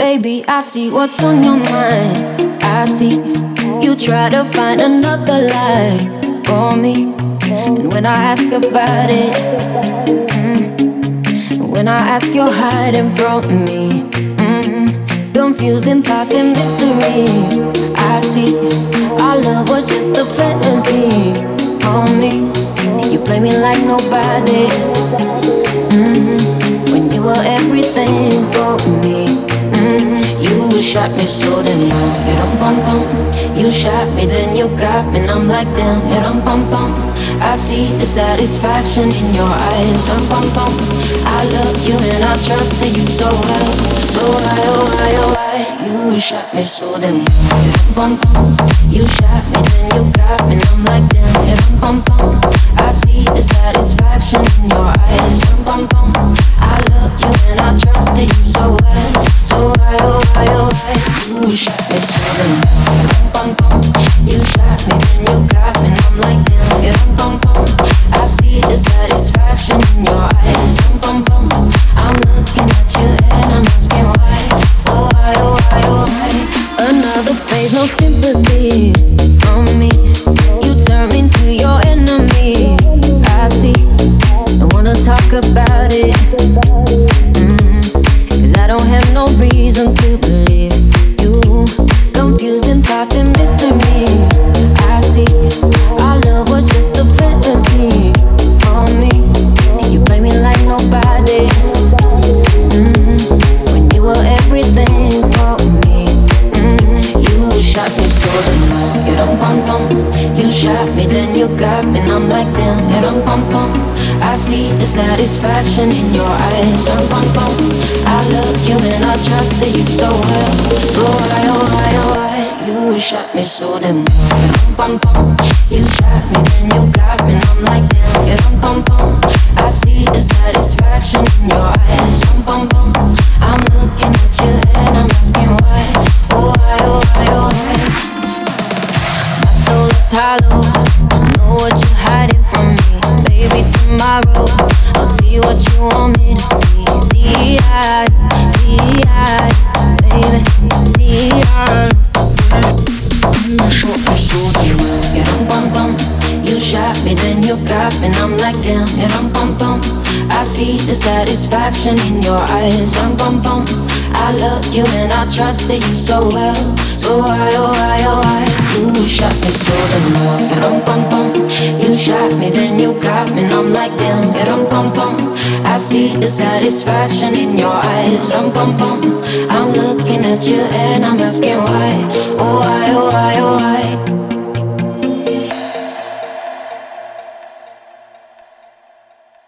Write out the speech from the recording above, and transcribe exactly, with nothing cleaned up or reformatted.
Baby, I see what's on your mind. I see you try to find another lie for me. And when I ask about it, mm, when I ask, you're hiding from me. mm, Confusing thoughts and mystery. I see our love was just a fantasy for me. You play me like nobody. mm, When you were everything for me. mm, You shot me so damn well. You dum bum bum. You shot me, then you got me, and I'm like damn. You dum bum bum. I see the satisfaction in your eyes. Dum bum bum. I loved you and I trusted you so well. So why, oh why, oh why? You shot me so damn well. You dum bum bum. You shot me, then you got me, and I'm like damn. You dum bum bum. I see the satisfaction in your eyes. Dum bum bum. I loved you and I trusted you so well. So why, oh why, oh why? You shot me so damn well. You dum bum bum. You shot me, then you got me, and I'm like damn. You dum bum bum. I see the satisfaction in your eyes. Dum bum bum. I'm looking at you and I'm asking why. Oh why, oh why, oh why? Another phase, no sympathy from me. You turn me into your enemy. I see. Don't wanna talk about it. mm, Cause I don't have no reason to believe you. Confusing thoughts and mystery. I see. Our love was just a fantasy for me. You play me like nobody. mm, When you were everything for me. mm, You shot me so damn well. You dum bum bum. You shot me, then you got me, and I'm like damn. You dum bum bum. I see the satisfaction in your eyes. Dum bum bum. I loved you and I trusted you so well. So why, oh why, oh why? You shot me so damn well. You dum bum bum. You shot me, then you got me, and I'm like damn. You dum bum bum. I see the satisfaction in your eyes. Dum bum bum. I'm looking at you and I'm asking why. Oh why, oh why, oh why? My soul is hollow. I know what you're hiding from me. Baby, tomorrow I'll see what you want me to see. The eye, the eye, baby, the eye. You shot me so damn well. You dum bum bum. You shot me, then you got me, and I'm like damn. You dum bum bum. I see the satisfaction in your eyes. Dum bum bum. I loved you and I trusted you so well. So why, oh why, oh why? You shot me so damn well. You dum bum bum. You shot me, then you got me, and I'm like damn. You dum bum bum. I see the satisfaction in your eyes. Dum bum bum. I'm looking at you and I'm asking why. Oh why, oh why, oh why?